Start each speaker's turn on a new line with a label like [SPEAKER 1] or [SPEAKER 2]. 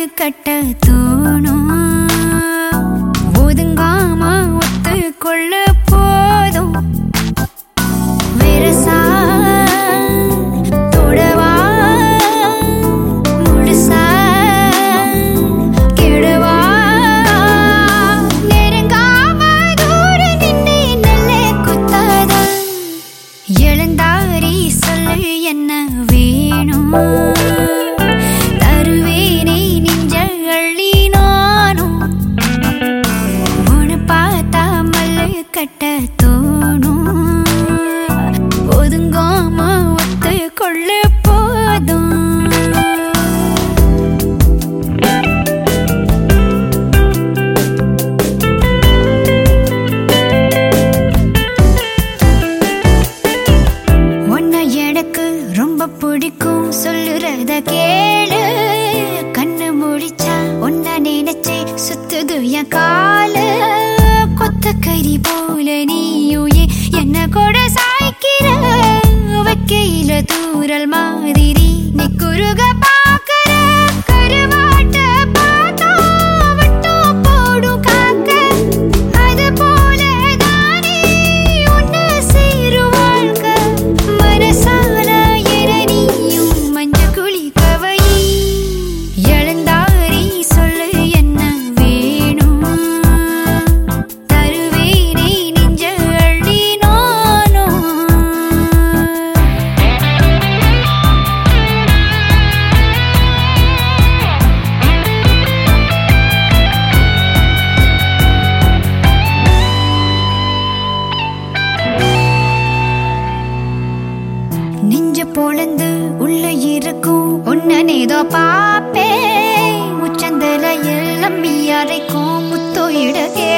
[SPEAKER 1] கட்ட தோணும். ஒதுங்காம ஒத்துக்கொள்ள போதும். வெரசா தொடவா முழுசா கெடுவா. நெருங்காம தூர நின்று நல்ல குத்தாத. எழுந்தாரி சொல்லு என்ன வேணும். தருவேனே நெஞ்ச அள்ளி நானும். உன பார்த்தா மல்லு கட்ட தோணும். ஒதுங்காம ஒத்துக்கொள்ள போதும். உன்னை எனக்கு ரொம்ப பிடிக்கும் சொல்லுறத கேளு. கண்ணு முடிச்சா உன்னை நினைச்சே சுத்துது என் காலு. கொத்த கறி போல நீயுயே என்ன கூட சாய்க்கிற. வைக்கையில தூரல் மாதிரி நீ குறுக பாக்குற. கருவாட்ட பார்த்தா விட்டு போடும் காக்க. அது போல தானே உன்னை சேரும் வாழ்க்கை. மனசார எரணியும் மஞ்ச குழி கவை. எழுந்தாரி சொல்லு என்ன வேணும். தருவேனே நெஞ்ச அள்ளி நானும். நெஞ்ச பொழந்து உள்ள இருக்கும் உன்னேதோ பாப்பே. முச்சந்தல எல்லாம் அரைக்கும் முத்தோ இடகே.